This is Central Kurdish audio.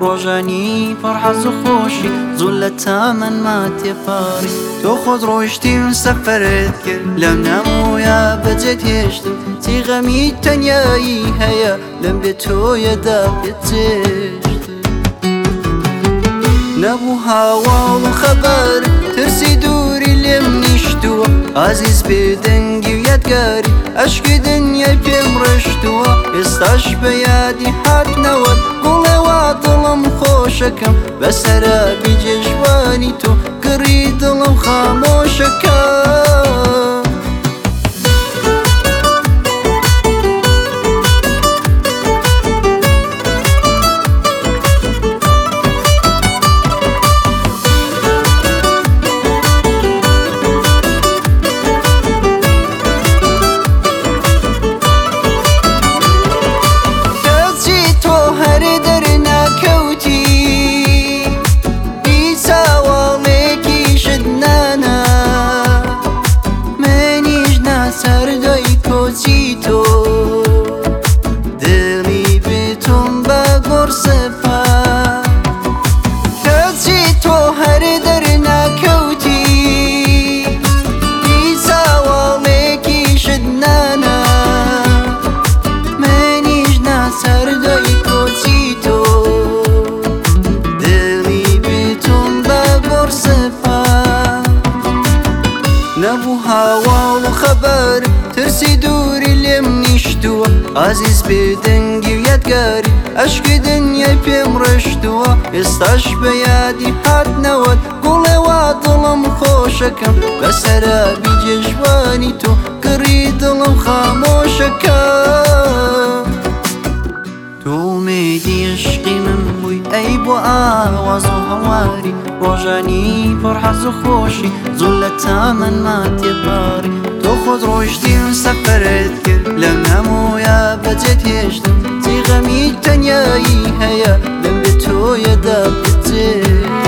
ڕۆژانی پڕحەز و خۆشی زوو لە تامەن ما تێپاری تۆ خۆت ڕۆیشتی و سەفەرت کرد لەم نەموویە بەجێت هێشتم چی غەمی تەنیایی هەیە لەم بێت تۆیەدا پێچێشت نەبوو هاواڵ و خەبەر ترسی دووری لێم نیشتووە ئازیز بێدەنگی و یادگاری ئەشکی دنیای پێم ڕشتووە ئێستاش بە یادی هاتنەوەت گوڵێوا دڵم خۆشەکەم بەسەرا بیجێژوانی تۆ گڕی دڵم خامۆشەکەم دڵی بێتۆم بە گۆڕسەپا کەچی تۆ هەر دەرناکەوتی هیچ چاوەڵێکیشت نانا منیش ناسەردەی کۆچی تۆ دڵی بێتۆم بە گۆڕسەپا نەبوو هاواڵ و خەبەر ترسی دووری لێم نیشتووە ئازیز بێدەنگی و یادگاری ئەشکی دنیای پێم ڕشتووە ئێستاش بە یادی هاتنەوەت گوڵێوا دڵم خۆشەکەم بەسەرا بیجێژوانی تۆ گڕی دڵم خامۆشەکەم تۆ ئومێدی عشقی من بووی ئەی بۆ ئاواز و هەواری ڕۆژانی پڕحەز و خۆشی زوو لە تامەن ما تێپاری تۆ خۆت ڕۆیشتی و سەفەرت کرد لەم هەموویە بەجێت هێشتم چی غەمی تەنیایی هەیە لەم بێت تۆیەدا بچێت